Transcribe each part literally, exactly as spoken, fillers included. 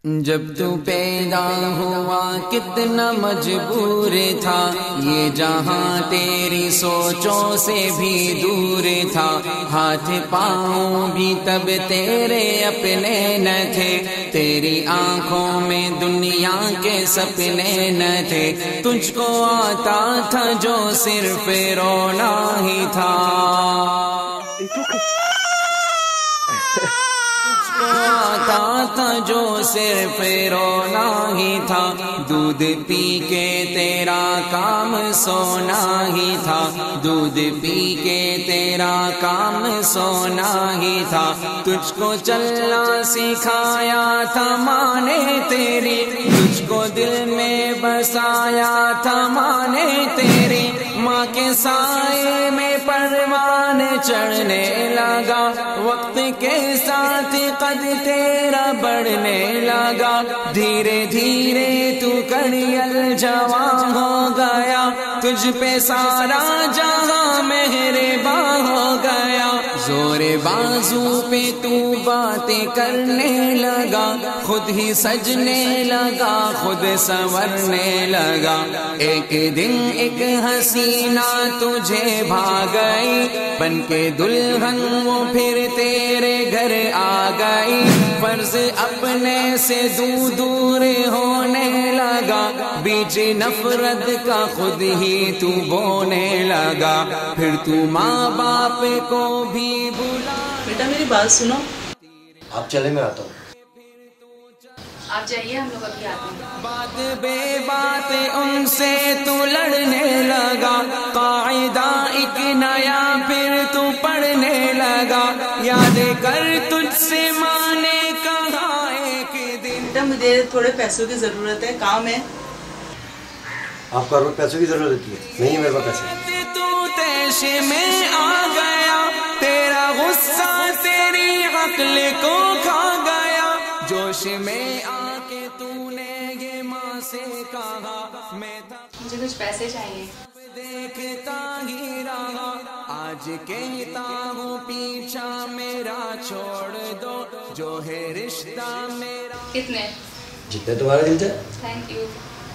جب تو پیدا ہوا کتنا مجبور تھا، یہ جہاں تیری سوچوں سے بھی دور تھا، ہاتھ پاؤں بھی تب تیرے اپنے نہ تھے، تیری آنکھوں میں دنیا کے سپنے نہ تھے، تجھ کو آتا تھا جو صرف رونا ہی تھا، آتا تھا جو صرف رونا ہی تھا، دودھ پی کے تیرا کام سونا ہی تھا، دودھ پی کے تیرا کام سونا ہی تھا، تجھ کو چلنا سکھایا تھا ماں نے تیری، تجھ کو دل میں بسایا تھا ماں نے تیری، ماں کے سائے میں پروان چڑھنے لگا، وقت کے ساتھ قد تیرا بڑھنے لگا، دھیرے دھیرے تو کڑیل جوان ہو گیا، تجھ پہ سارا جہاں مہربان ہو گیا، زور بازو پہ تو باتیں کرنے لگا، خود ہی سجنے لگا، خود سنورنے لگا، ایک دن ایک حسینہ تجھے بھاگئی، بن کے دلہن وہ پھر تیرے گھر آ گئی، فرض اپنے سے دور دور ہونے لگا، بیچ نفرت کا خود ہی تو بونے لگا، پھر تو ماں باپ کو بھی بلا۔ بیٹا میری بات سنو، آپ چلے میں آتا ہوں، آپ جائیے ہم لوگ ابھی آتے ہیں۔ بات بے بات ان سے تو لڑنے لگا، قاعدہ ایک نیا پھر تو پڑھنے لگا، یاد کر تجھ سے ماں نے کہا ایک دن، بیٹا مجھے تھوڑے پیسوں کی ضرورت ہے، کام ہے۔ آپ کو پیسوں کی ضرورت ہوتی ہے؟ نہیں ہے میرے پاس پیسے۔ تو تیش میں آ گیا، تیرا غصہ تیری عقل کو کھا گیا، جوش میں آ کے تو نے یہ ماں سے کہا، میں تھا مجھے کچھ پیسے چاہیے۔ دیکھتا ہی رہا، آج کہتا ہوں پیچھا میرا چھوڑ دو، جو ہے رشتہ میرا۔ کتنے؟ جتنے تمہارا دل چاہے۔ Thank you.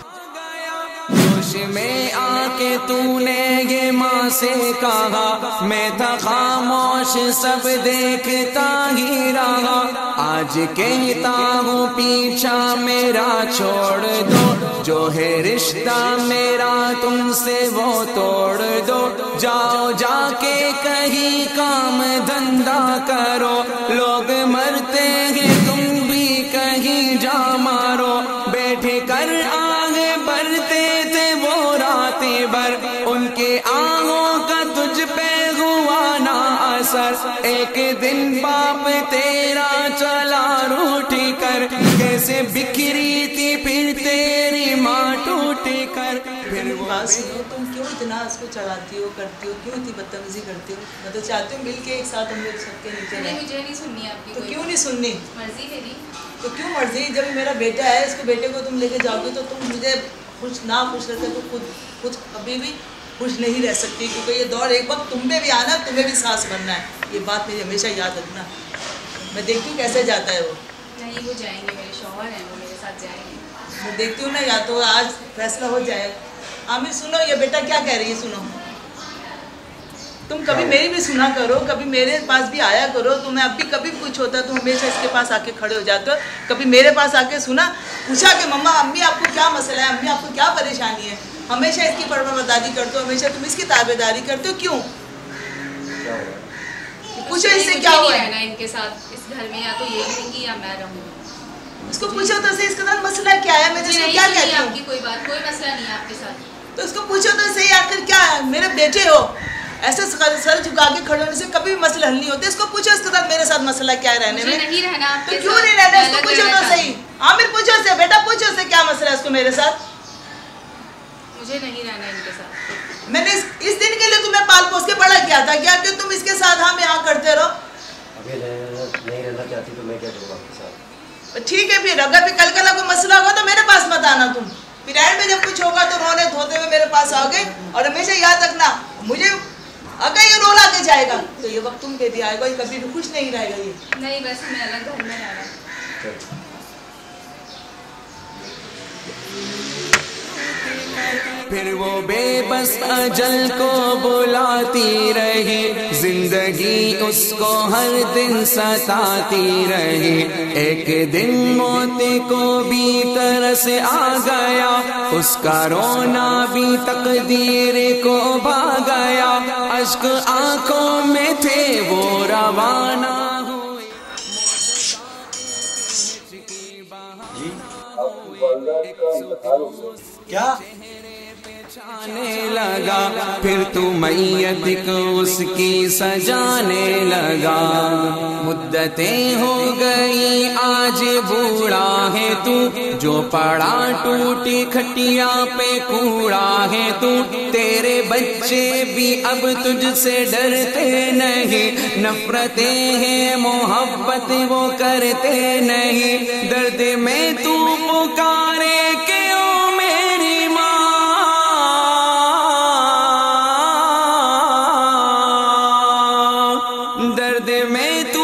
جوش میں آ کے تو نے یہ ماں سے کہا، میں تھا خاموش سب دیکھتا ہی رہا، آج کہتا ہوں پیچھا میرا چھوڑ دو، جو ہے رشتہ میرا تم سے وہ توڑ دو، جاؤ جا کے کہیں کام دھندا کرو، لوگ مرتے ہیں تم بھی کہیں جا مارو، بیٹھے کر آگے بڑھتے تھے وہ راتیں بھر، ان کے آنکھوں کا تجھ پہ ہوا نہ اثر، ایک دن باپ تیرا چلا روٹی کر، کیسے بکھری تھی پھر تیری ماں ٹوٹی کر، پھر وہ بات سنو، تم کیوں اتنا اس کو چڑھاتی ہو کرتی ہو، کیوں اتنی بدتمیزی کرتی ہو؟ میں تو چاہتی ہوں مل کے ایک ساتھ ہم لوگ سب کے نیچے رہیں۔ مجھے نہیں سننی آپ کی، تو کیوں نہیں سننی؟ مرضی میری۔ تو کیوں مرضی؟ جب میرا بیٹا ہے، اس کو بیٹے کو تم لے کے جاؤ گے تو تم مجھے خوش نہ خوش رہتے تو خود خود کبھی بھی خوش نہیں رہ سکتی، کیونکہ یہ دور ایک وقت تم پہ بھی آنا، تمہیں بھی سانس بننا ہے، یہ بات میری ہمیشہ یاد رکھنا۔ میں دیکھتی ہوں کیسے جاتا ہے وہ۔ نہیں وہ جائیں گے، میرے شوہر ہیں، وہ میرے ساتھ جائیں گے۔ میں دیکھتی ہوں نا، یا تو آج فیصلہ ہو جائے۔ عامر سنو، یہ بیٹا کیا کہہ رہی ہے، سنو، تم کبھی میری بھی سنا کرو، کبھی میرے پاس بھی آیا کرو، تمہیں اب بھی کبھی کچھ ہوتا تو ہمیشہ اس کے پاس آ کے کھڑے ہو جاتے ہو، کبھی میرے پاس آ کے سنا پوچھا کہ مما امی آپ کو کیا مسئلہ ہے، امی آپ کو کیا پریشانی ہے، ہمیشہ اس کی پرورش برداری کرتے ہو، ہمیشہ تم اس کی تابع داری کرتے ہو، کیوں؟ پوچھو اس سے کیا ہوا ہے؟ رہنا ان کے ساتھ اس گھر میں، یا تو یہ رہیں گی یا میں رہوں گی۔ اس کو پوچھو تو صحیح اس کے ساتھ مسئلہ کیا ہے، میں جس کو کیا کہتی ہوں؟ آپ کی کوئی بات، کوئی مسئلہ نہیں ہے آپ کے ساتھ، تو اس کو پوچھو تو صحیح آخر کیا ہے، میرے بیٹے ہو، ایسے سر جھکا کے کھڑے ہونے سے کبھی بھی مسئلہ حل نہیں ہوتے، اس کو پوچھو اس کے ساتھ میرے ساتھ مسئلہ کیا ہے رہنے میں۔ نہیں رہنا آپ تو کے کیوں نہیں رہنا، اس کو پوچھو تو صحیح، عامر پوچھو سے، بیٹا پوچھو سے کیا مسئلہ ہے اس کو میرے ساتھ۔ مجھے نہیں رہنا ان کے ساتھ۔ میں نے اس دن کے لیے تمہیں پال پوس کے بڑا کیا تھا کیا کہ تم اس کے ساتھ ہاں میں ہاں کرتے رہو؟ ابھی نہیں رہنا چاہتی تو میں کیا کروں آپ کے ساتھ؟ ٹھیک ہے، پھر اگر پھر کل کل کوئی مسئلہ ہوگا تو میرے پاس مت آنا، تم پھر اینڈ میں جب کچھ ہوگا تو رونے دھوتے ہوئے میرے پاس آؤ گے، اور ہمیشہ یاد رکھنا مجھے اگر یہ رولا کے جائے گا تو یہ وقت تم پہ بھی آئے گا، یہ کبھی بھی خوش نہیں رہے گا۔ یہ نہیں، بس میں الگ گھر میں رہنا۔ پھر وہ بے بس اجل کو بلاتی رہی، زندگی اس کو ہر دن ستاتی رہی۔ ایک دن موت کو بھی ترس آ گیا، اس کا رونا بھی تقدیر کو بھا گیا، اشک آنکھوں میں تھے وہ روانہ ہوئے۔ جی آپ کی والدہ کا انتقال ہو گیا کیا؟ چھانے لگا، پھر تو میت کو اس کی سجانے لگا۔ مدتیں ہو گئی آج بوڑھا ہے تو، جو پڑا ٹوٹی کھٹیا پہ کوڑا ہے تو، تیرے بچے بھی اب تجھ سے ڈرتے نہیں، نفرتیں ہیں محبت وہ کرتے نہیں، درد میں تو پکارے کہ او میری ماں، درد میں تو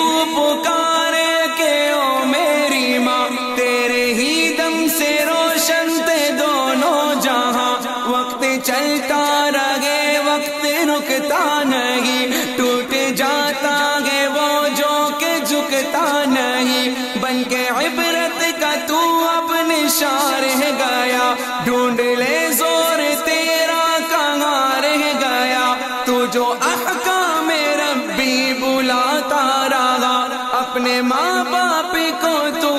پکارے کہ او میری ماں، تیرے ہی دم سے روشن تھے دونوں جہاں، وقت چلتا رہے وقت رکتا نہیں، ٹوٹ جاتا ہے وہ جو کہ جھکتا نہیں، بن کے عبرت کا تو اب نشان رہ گیا، ڈھونڈ لے زور تیرا کہاں رہ گیا، تو جو احکام ربی بلاتا رہا، اپنے ماں باپ کو تو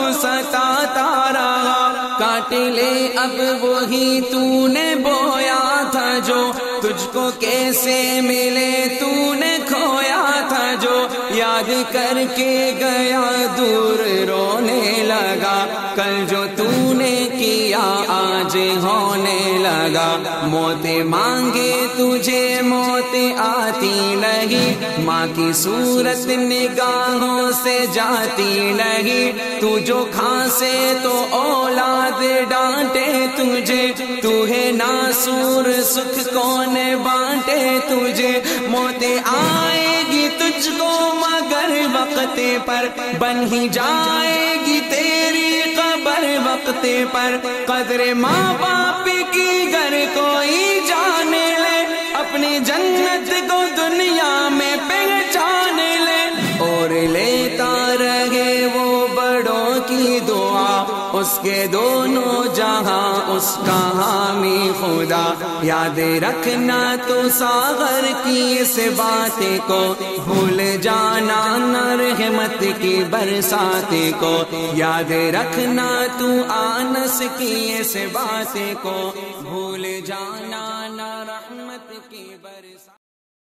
ستاتا رہا، کاٹ لے اب وہی تو نے بویا تھا جو، تجھ کو کیسے ملے تو نے کھویا تھا جو، یاد کر کے گیا دور رونے لگا، کل جو تو نے کیا آج ہونے لگا، موت مانگے تجھے موت آتی نہیں، ماں کی صورت نگاہوں سے جاتی نہیں، تو جو کھانسے تو اولاد ڈانٹے تجھے، تو ہے ناسور سکھ کون بانٹے تجھے، موت آئے گی تجھ کو مگر وقت پر، بن ہی جائے گی تیری قبر وقت پر، قدر ماں باپ کی گر کوئی جانے لے، اپنی جنت کو دنیا میں پہچان لے، اور لیتا رہے وہ بڑوں کی دعا، اس کے دونوں جہاں اس کا حامی خدا، یاد رکھنا تو ساغر کی اس بات کو، بھول جانا نہ رحمت کی برسات کو، یاد رکھنا تو آنس کی اس بات کو، بھول جانا نہ رحمت کی برسات